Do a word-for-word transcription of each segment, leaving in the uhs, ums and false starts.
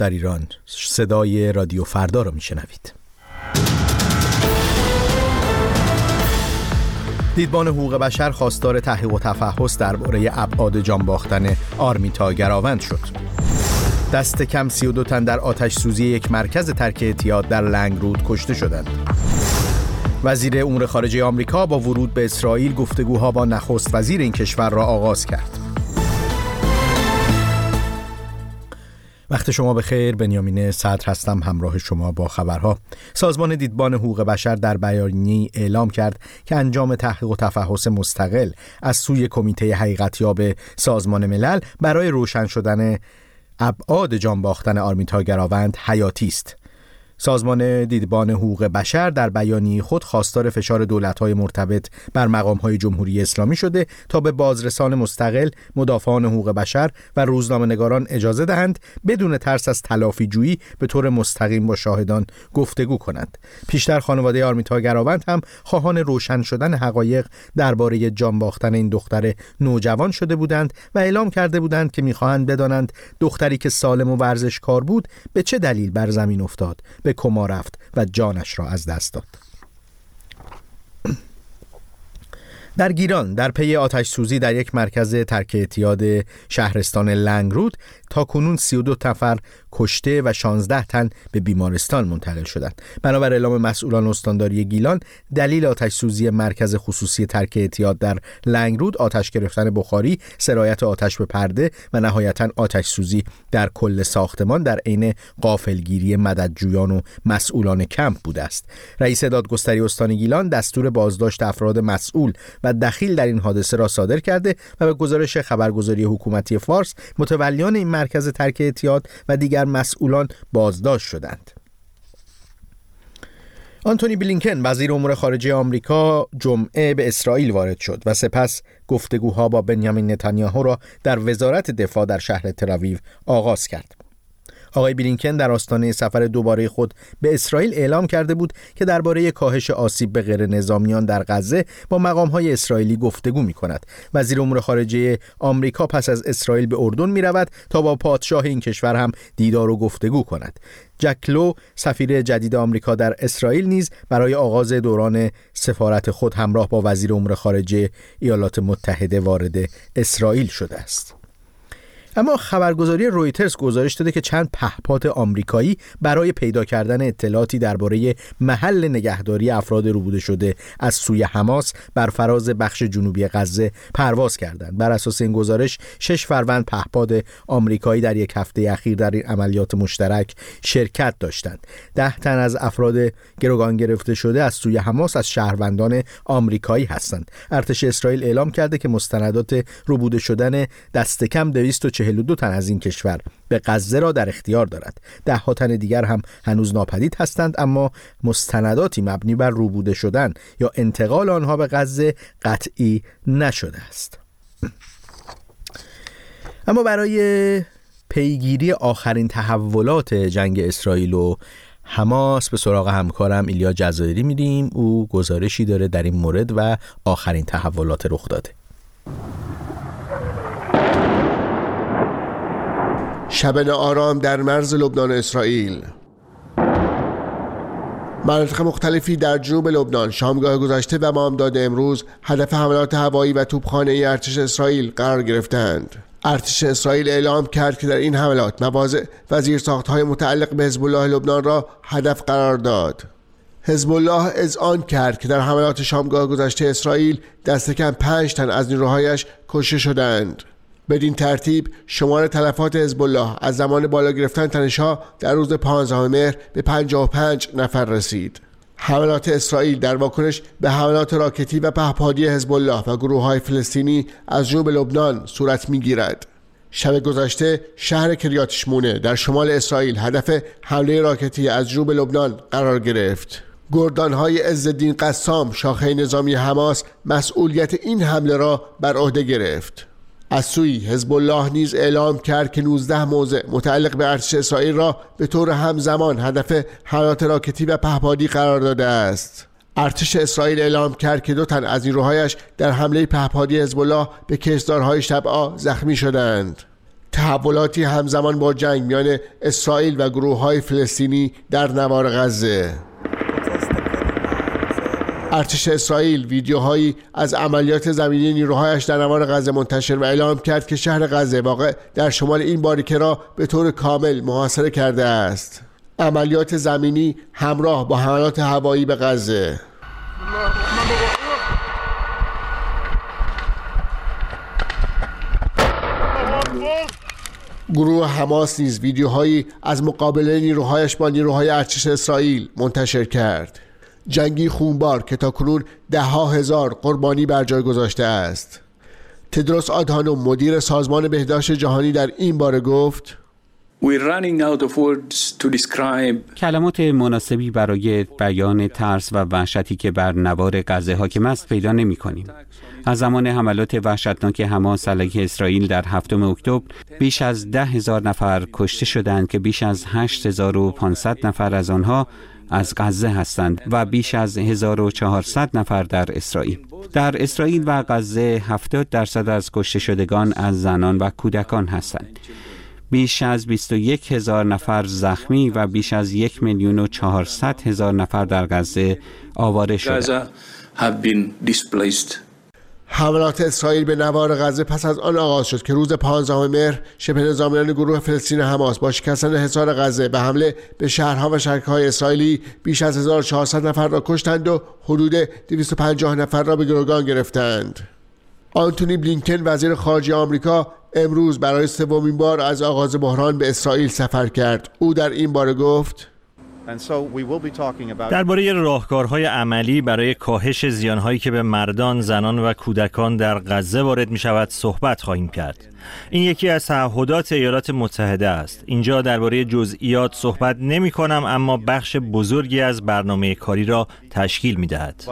در ایران. صدای رادیو فردا را میشنوید. دیدبان حقوق بشر خواستار تحقیق و تفحص درباره ابعاد جان باختن آرمیتا گراوند شد. دست کم سی و دو تن در آتش سوزی یک مرکز ترک اعتیاد در لنگرود کشته شدند. وزیر امور خارجه آمریکا با ورود به اسرائیل گفتگوها با نخست وزیر این کشور را آغاز کرد. وقت شما بخیر، بنیامین صدر هستم همراه شما با خبرها. سازمان دیدبان حقوق بشر در بیانیه‌ای اعلام کرد که انجام تحقیق و تفحص مستقل از سوی کمیته حقیقتیاب سازمان ملل برای روشن شدن ابعاد جان باختن آرمیتا گراوند حیاتی است. سازمان دیدبان حقوق بشر در بیانیه خود خواستار فشار دولت‌های مرتبط بر مقام‌های جمهوری اسلامی شده تا به بازرسان مستقل، مدافعان حقوق بشر و روزنامه‌نگاران اجازه دهند بدون ترس از تلافی‌جویی به طور مستقیم با شاهدان گفتگو کنند. پیشتر خانواده آرمیتا گراوند هم خواهان روشن شدن حقایق درباره جان باختن این دختر نوجوان شده بودند و اعلام کرده بودند که می‌خواهند بدانند دختری که سالم و ورزشکار بود به چه دلیل بر زمین افتاد، به کما رفت و جانش را از دست داد. در گیلان در پی آتش سوزی در یک مرکز ترک اعتیاد شهرستان لنگرود تا کنون سی و دو نفر کشته و شانزده تن به بیمارستان منتقل شدند. بنابر اعلام مسئولان استانداری گیلان، دلیل آتش سوزی مرکز خصوصی ترک اعتیاد در لنگرود آتش گرفتن بخاری، سرایت آتش به پرده و نهایتاً آتش سوزی در کل ساختمان در عین غافلگیری مددجویان و مسئولان کمپ بوده است. رئیس دادگستری استان گیلان دستور بازداشت افراد مسئول و دخیل در این حادثه را صادر کرده و به گزارش خبرگزاری حکومتی فارس متولیان این مرکز ترک اعتیاد و دیگر مسئولان بازداشت شدند. آنتونی بلینکن وزیر امور خارجه آمریکا جمعه به اسرائیل وارد شد و سپس گفتگوها با بنیامین نتانیاهو را در وزارت دفاع در شهر تل‌آویو آغاز کرد. آقای بلینکن در آستانه سفر دوباره خود به اسرائیل اعلام کرده بود که درباره کاهش آسیب به غیر نظامیان در غزه با مقام‌های اسرائیلی گفتگو می‌کند. وزیر امور خارجه آمریکا پس از اسرائیل به اردن می‌رود تا با پادشاه این کشور هم دیدار و گفتگو کند. جک لو سفیر جدید آمریکا در اسرائیل نیز برای آغاز دوران سفارت خود همراه با وزیر امور خارجه ایالات متحده وارد اسرائیل شده است. اما خبرگزاری رویترز گزارش داده که چند پهپاد آمریکایی برای پیدا کردن اطلاعاتی درباره محل نگهداری افراد ربوده شده از سوی حماس بر فراز بخش جنوبی غزه پرواز کردند. بر اساس این گزارش شش فروند پهپاد آمریکایی در یک هفته اخیر در این عملیات مشترک شرکت داشتند. ده تن از افراد گروگان گرفته شده از سوی حماس از شهروندان آمریکایی هستند. ارتش اسرائیل اعلام کرده که مستندات ربوده شدن دست کم دویست و چهل و دو تن از این کشور به غزه را در اختیار دارد. ده ها تن دیگر هم هنوز ناپدید هستند، اما مستنداتی مبنی بر ربوده شدن یا انتقال آنها به غزه قطعی نشده است. اما برای پیگیری آخرین تحولات جنگ اسرائیل و حماس به سراغ همکارم ایلیا جزایری میریم. او گزارشی داره در این مورد و آخرین تحولات رخ داده. شب آرام در مرز لبنان اسرائیل. مناطق مختلفی در جنوب لبنان شامگاه گذشته و بامداد امروز هدف حملات هوایی و توپخانه ارتش اسرائیل قرار گرفتند. ارتش اسرائیل اعلام کرد که در این حملات مواضع و زیرساخت‌های متعلق به حزب الله لبنان را هدف قرار داد. حزب الله اذعان کرد که در حملات شامگاه گذشته اسرائیل دست کم پنج تن از نیروهایش کشته شدند. بدین ترتیب شمار تلفات حزب الله از زمان بالا گرفتن تنش‌ها در روز پانزدهم مهر به پنجاه و پنج نفر رسید. حملات اسرائیل در واکنش به حملات راکتی و پهپادی حزب الله و گروه‌های فلسطینی از جنوب لبنان صورت می‌گیرد. شب گذشته شهر کریات شمونه در شمال اسرائیل هدف حمله راکتی از جنوب لبنان قرار گرفت. گردان‌های عزالدین قسام شاخه نظامی حماس مسئولیت این حمله را بر عهده گرفت. از سوی حزب الله نیز اعلام کرد که نوزده موضع متعلق به ارتش اسرائیل را به طور همزمان هدف حملات راکتی و پهپادی قرار داده است. ارتش اسرائیل اعلام کرد که دو تن از نیروهایش در حمله پهپادی حزب الله به کشتزارهای شبعا زخمی شدند. تحولاتی همزمان با جنگ میان اسرائیل و گروه‌های فلسطینی در نوار غزه. ارتش اسرائیل ویدیوهایی از عملیات زمینی نیروهایش در نوار غزه منتشر و اعلام کرد که شهر غزه واقع در شمال این باریکه را به طور کامل محاصره کرده است. عملیات زمینی همراه با حملات هوایی به غزه. گروه حماس نیز ویدیوهایی از مقابله نیروهایش با نیروهای ارتش اسرائیل منتشر کرد. جنگی خونبار که تاکنون ده ها هزار قربانی بر جای گذاشته است. تدروس آدهانوم مدیر سازمان بهداشت جهانی در این باره گفت: We're running out of words to describe. کلمات مناسبی برای بیان ترس و وحشتی که بر نوار غزه حاکم است پیدا نمی کنیم. از زمان حملات وحشتناک حماس علیه اسرائیل در هفتم اکتبر بیش از ده هزار نفر کشته شدند که بیش از هشت هزار و پانصد نفر از آنها از غزه هستند و بیش از هزار و چهارصد نفر در اسرائیل. در اسرائیل و غزه هفتاد درصد از کشته شدگان از زنان و کودکان هستند. بیش از بیست و یک هزار نفر زخمی و بیش از یک میلیون و چهارصد هزار نفر در غزه آواره شدند. حملات اسرائیل به نوار غزه پس از آن آغاز شد که روز پانزدهم مهر شبه نظامیان گروه فلسطین حماس با شکستن حصار غزه به حمله به شهرها و شهرهای اسرائیلی بیش از هزار و چهارصد نفر را کشتند و حدود دویست و پنجاه نفر را به گروگان گرفتند. آنتونی بلینکن وزیر خارجه آمریکا امروز برای سومین بار از آغاز بحران به اسرائیل سفر کرد. او در این باره گفت: درباره راهکارهای عملی برای کاهش زیانهایی که به مردان، زنان و کودکان در غزه وارد می شود صحبت خواهیم کرد. این یکی از تعهدات ایالات متحده است. اینجا درباره جزئیات صحبت نمی کنم، اما بخش بزرگی از برنامه کاری را تشکیل می دهد.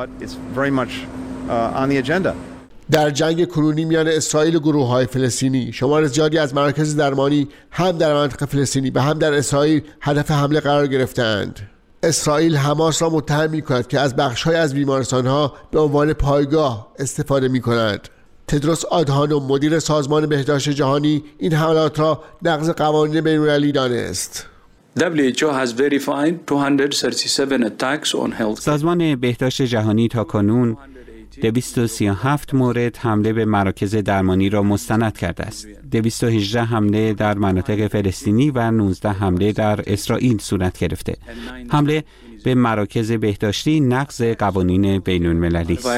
در جنگ کنونی میان اسرائیل و گروه‌های فلسطینی شمار زیادی از مراکز درمانی هم در منطقه فلسطینی و هم در اسرائیل هدف حمله قرار گرفتند. اسرائیل حماس را متهم می‌کند که از بخش‌های از بیمارستان‌ها به عنوان پایگاه استفاده می‌کند. تدروس آدهانوم مدیر سازمان بهداشت جهانی این حملات را نقض قوانین بین‌المللی دانست. سازمان بهداشت جهانی تا کنون دویست و سی و هفت مورد حمله به مراکز درمانی را مستند کرده است. دویست و هجده حمله در مناطق فلسطینی و نوزده حمله در اسرائیل صورت گرفته. حمله به مراکز بهداشتی نقض قوانین بین المللی است.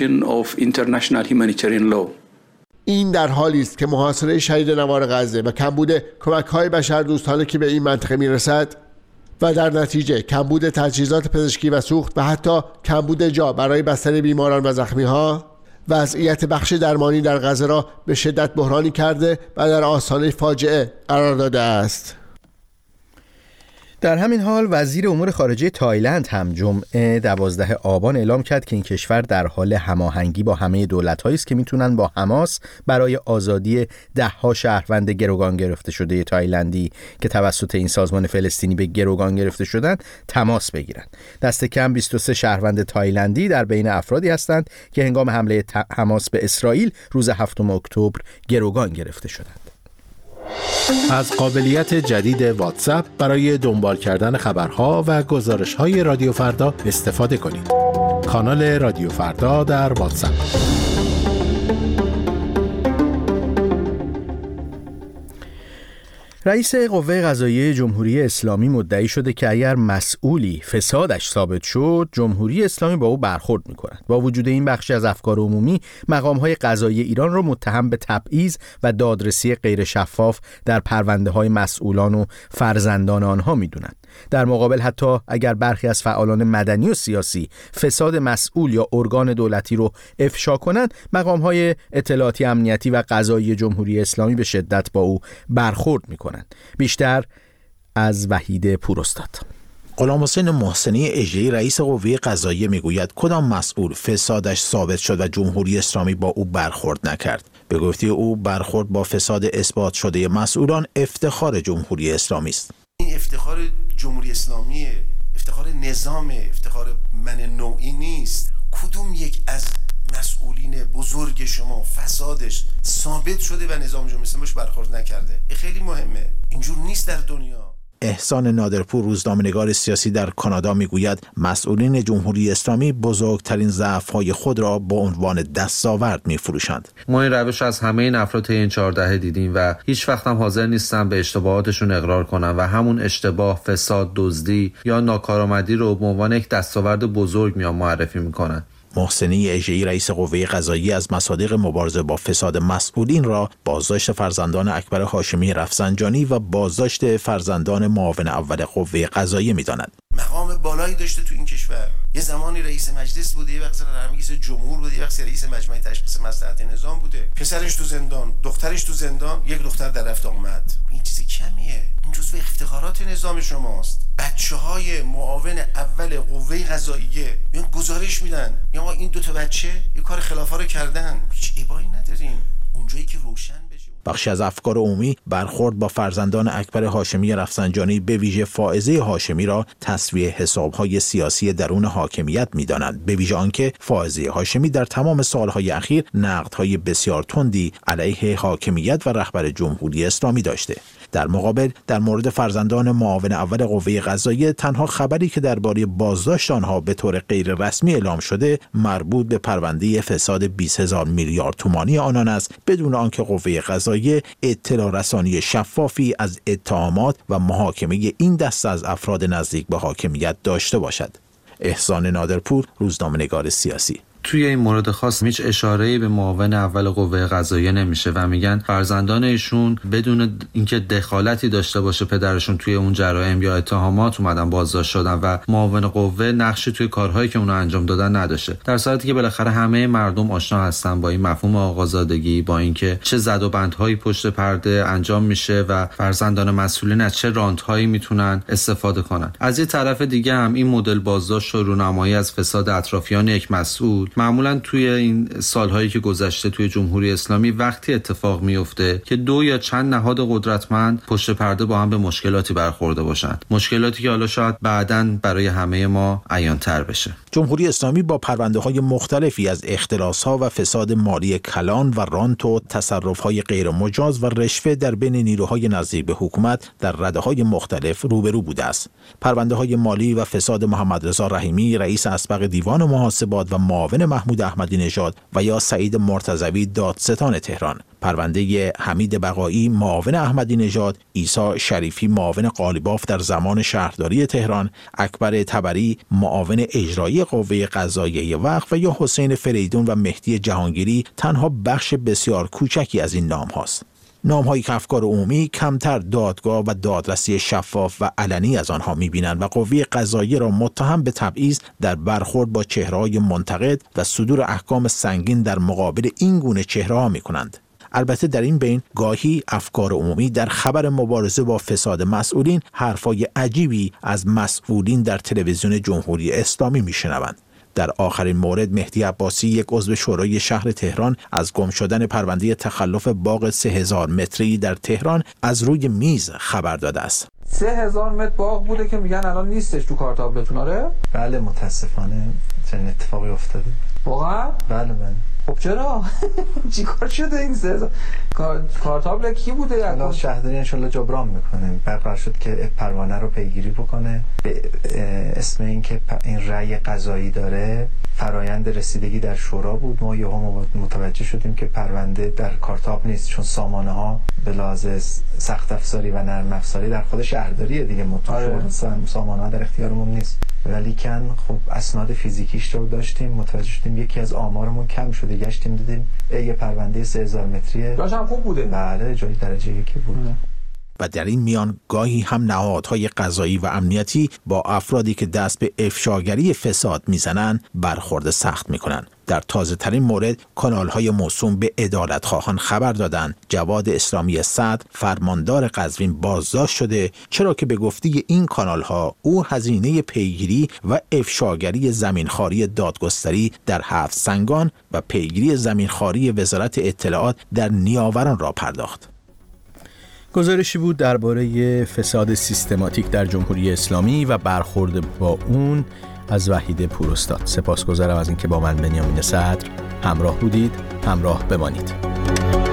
این در حالی است که محاصره شدید نوار غزه و کمبود کمک‌های بشردوستانه که به این منطقه میرسد و در نتیجه کمبود تجهیزات پزشکی و سوخت و حتی کمبود جا برای بستر بیماران و زخمی‌ها وضعیت بخش درمانی در غزه را به شدت بحرانی کرده و در آستانه فاجعه قرار داده است. در همین حال وزیر امور خارجه تایلند هم جمعه دوازدهم آبان اعلام کرد که این کشور در حال هماهنگی با همه دولت‌هایی است که میتونن با حماس برای آزادی ده‌ها شهروند گروگان گرفته شده تایلندی که توسط این سازمان فلسطینی به گروگان گرفته شدند تماس بگیرند. دست کم بیست و سه شهروند تایلندی در بین افرادی هستند که هنگام حمله حماس به اسرائیل روز هفتم اکتبر گروگان گرفته شدند. از قابلیت جدید واتساپ برای دنبال کردن خبرها و گزارش‌های رادیو فردا استفاده کنید. کانال رادیو فردا در واتساپ. رئیس قوه قضاییه جمهوری اسلامی مدعی شده که اگر مسئولی فسادش ثابت شد، جمهوری اسلامی با او برخورد می‌کند. با وجود این بخشی از افکار عمومی مقام‌های قضایی ایران را متهم به تبعیض و دادرسی غیر شفاف در پرونده‌های مسئولان و فرزندان آنها می‌دونند. در مقابل حتی اگر برخی از فعالان مدنی و سیاسی فساد مسئول یا ارگان دولتی رو افشا کنند، مقام‌های اطلاعاتی امنیتی و قضایی جمهوری اسلامی به شدت با او برخورد می‌کنند. بیشتر از وحید پوراستاد. غلامحسین محسنی اژه‌ای رئیس قوه قضاییه میگوید کدام مسئول فسادش ثابت شد و جمهوری اسلامی با او برخورد نکرد. به گفته او برخورد با فساد اثبات شده مسئولان افتخار جمهوری اسلامی است. این افتخار جمهوری اسلامی، افتخار نظام، افتخار من نوعی نیست. کدوم یک از مسئولین بزرگ شما فسادش ثابت شده و نظام جمهوری اسلامی برخورد نکرده. این خیلی مهمه. اینجور نیست در دنیا. احسان نادرپور، روزنامه‌نگار سیاسی در کانادا، میگوید مسئولین جمهوری اسلامی بزرگترین ضعف‌های خود را با عنوان دستاورد می‌فروشند. ما این روش از همه این افراد این چهار دهه دیدیم و هیچ وقت هم حاضر نیستن به اشتباهاتشون اقرار کنن و همون اشتباه، فساد، دزدی یا ناکارآمدی رو به عنوان یک دستاورد بزرگ میان معرفی میکنن. محسنی اژه‌ای، رئیس قوه قضاییه، از مصادیق مبارزه با فساد مسئولین را بازداشت فرزندان اکبر هاشمی رفسنجانی و بازداشت فرزندان معاون اول قوه قضاییه می‌داند. مقام بالایی داشته تو این کشور. یه زمانی رئیس مجلس بوده، یه وقت رئیس جمهور بوده، یه وقت رئیس مجمع تشخیص مصلحت نظام بوده. پسرش تو زندان، دخترش تو زندان، یک دختر در رفت آمد. این چیز کمیه. این جزو افتخارات نظام شماست. بچه‌های معاون اول قوه قضاییه میان گزارش میدن، میگن این دو تا بچه یه کار خلافا رو کردن. هیچ ابایی نداریم. اونجایی که روشن بشه. بخشی از افکار عمومی برخورد با فرزندان اکبر هاشمی رفسنجانی، به ویژه فائزه هاشمی، را تسویه حساب‌های سیاسی درون حاکمیت می‌دانند، به ویژه آنکه فائزه هاشمی در تمام سال‌های اخیر نقدهای بسیار تندی علیه حاکمیت و رهبر جمهوری اسلامی داشته. در مقابل در مورد فرزندان معاون اول قوه قضاییه تنها خبری که درباره بازداشت آنها به طور غیر رسمی اعلام شده مربوط به پرونده فساد بیست هزار میلیارد تومانی آنان است، بدون آنکه قوه قضاییه اطلاع رسانی شفافی از اتهامات و محاکمه این دسته از افراد نزدیک به حاکمیت داشته باشد. احسان نادرپور، روزنامه‌نگار سیاسی. توی این مورد خاص هیچ اشاره‌ای به معاون اول قوه قضاییه نمیشه و میگن فرزندان ایشون بدون اینکه دخالتی داشته باشه پدرشون توی اون جرایم یا اتهامات اومدن بازداشت شدن و معاون قوه نقشی توی کارهایی که اونا انجام دادن نداشته، در صورتی که بالاخره همه مردم آشنا هستن با این مفهوم آقازادگی، با اینکه چه زد و بندهایی پشت پرده انجام میشه و فرزندان مسئولین از چه رانت‌هایی میتونن استفاده کنن. از یه طرف دیگه هم این مدل بازداشت و رونمایی از فساد اطرافیان یک مسئول معمولا توی این سالهایی که گذشته توی جمهوری اسلامی وقتی اتفاق میفته که دو یا چند نهاد قدرتمند پشت پرده با هم به مشکلاتی برخورده باشند، مشکلاتی که حالا شاید بعداً برای همه ما عیان‌تر بشه. جمهوری اسلامی با پرونده‌های مختلفی از اختلاس‌ها و فساد مالی کلان و رانت و تصرف‌های غیر مجاز و رشوه در بین نیروهای نزدیک به حکومت در رده‌های مختلف روبرو بوده است. پرونده‌های مالی و فساد محمد رضا رحیمی، رئیس اسبق دیوان محاسبات و معاون محمود احمدی نژاد، و یا سعید مرتضوی، دادستان تهران. پرونده حمید بقایی، معاون احمدی نژاد، عیسی شریفی، معاون قالیباف در زمان شهرداری تهران، اکبر طبری، معاون اجرایی قوه قضاییه وقت، و یا حسین فریدون و مهدی جهانگیری تنها بخش بسیار کوچکی از این نام هاست. نام‌هایی که افکار عمومی کمتر دادگاه و دادرسی شفاف و علنی از آنها می‌بینند و قوه قضاییه را متهم به تبعیض در برخورد با چهره‌های منتقد و صدور احکام سنگین در مقابل این گونه چهره‌ها می‌کنند. البته در این بین گاهی افکار عمومی در خبر مبارزه با فساد مسئولین حرفای عجیبی از مسئولین در تلویزیون جمهوری اسلامی می‌شنوند. در آخرین مورد مهدی عباسی، یک عضو شورای شهر تهران، از گم شدن پرونده تخلف باغ سه هزار متری در تهران از روی میز خبر داده است. سه هزار متر باغ بوده که میگن الان نیستش تو کارتابلتون. آره؟ بله متاسفانه چنین اتفاقی افتاده. واقعا؟ بله بله. خب چرا؟ چیکار شده این سه هزار؟ کارتابل کی بوده؟ الان شهرداری انشالله جبران میکنه. قرار شد که پروانه رو پیگیری بکنه به اسم این که این رأی قضایی داره. فرایند رسیدگی در شورا بود. ما یهو متوجه شدیم که پرونده در کارتاب نیست، چون سامانه ها به لحاظ سخت افزاری و نرم افزاری در خود شهرداریه دیگه. متوجه سامانه ها در اختیارمون نیست. ولیکن خب اسناد فیزیکیش رو داشتیم، متوجه شدیم یکی از آمارمون کم شده، گشتیم دیدیم یه پرونده سه هزار متریه. داشتم خوب بوده. بله جای درجه یکی بود. اه. و در این میان گاهی هم نهادهای قضایی و امنیتی با افرادی که دست به افشاگری فساد میزنند برخورد سخت میکنند. در تازه ترین مورد کانال‌های موسوم به عدالت‌خواهان خبر دادند جواد اسلامی صدر، فرماندار قزوین، بازداشت شده، چرا که به گفته این کانال‌ها او هزینه پیگیری و افشاگری زمینخواری دادگستری در هفت سنگان و پیگیری زمینخواری وزارت اطلاعات در نیاوران را پرداخت. گزارشی بود درباره فساد سیستماتیک در جمهوری اسلامی و برخورد با اون از وحید پوراستاد. سپاسگزارم از اینکه با من بنیامین صدر همراه بودید، همراه بمانید.